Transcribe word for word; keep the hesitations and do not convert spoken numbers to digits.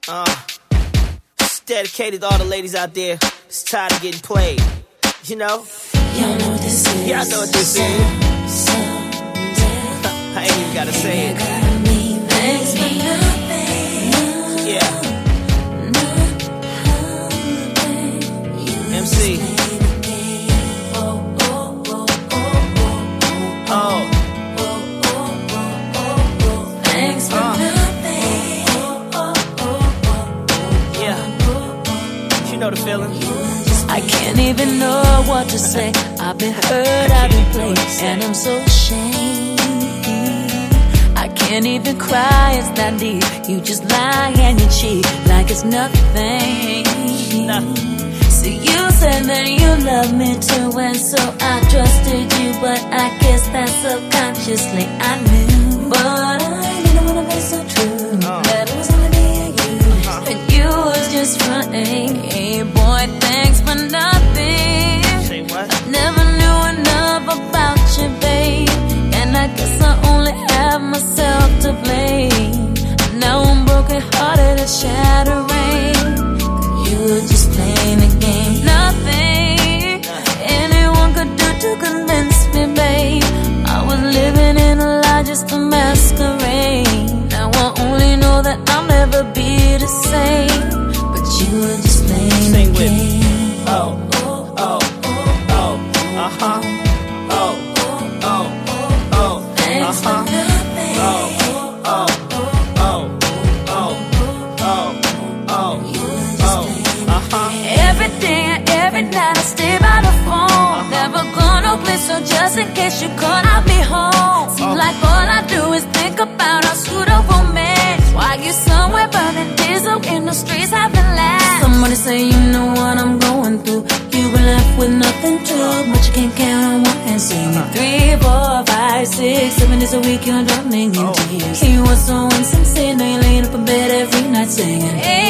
Uh, it's dedicated to all the ladies out there that's tired of getting played. You know? Y'all know what this is. Y'all know what this so, is. So I ain't even gotta say it. Gotta mean thanks for nothing. Yeah. M C. Oh, oh, oh, oh, Oh. thanks for Uh. nothing. Yeah. You know the feeling. I can't even know what to say. I've been hurt, I've been played, and I'm so ashamed. I can't even cry, it's that deep. You just lie and you cheat like it's nothing. Nothing. So you said that you love me too, and so I trusted you, but I guess that subconsciously I knew. But I didn't wanna be so true. Uh. That it was only me and you, Uh-huh. and you was just fronting. Hey boy, thanks for nothing. Say what? I never knew enough about you, babe, and I guess I only have myself to blame. Now I'm broken hearted and shattering. You were just playing the game. Nothing anyone could do to convince me, babe. I was living in a lie just to masquerade. Now I only know that I'll never be the same. But you were just playing Sing the with me. game. Oh, oh, oh, uh-huh. Oh, oh, oh, Thanks for uh-huh. nothing. Oh, oh, oh, oh, oh, oh, oh, uh-huh. Every day and every night I stay by the phone. Never go no place, so just in case you call, I'll be home. Seems like all I do is think about our pseudo romance. While you somewhere burning diesel in the streets having laughs. Somebody say you know what I'm going through. You were left with nothing to, but you can't count on one hand. Singing three, four, five, six, seven days a week you're drowning in tears. You were so insincere, now you're laying up in bed every night singing. Hey,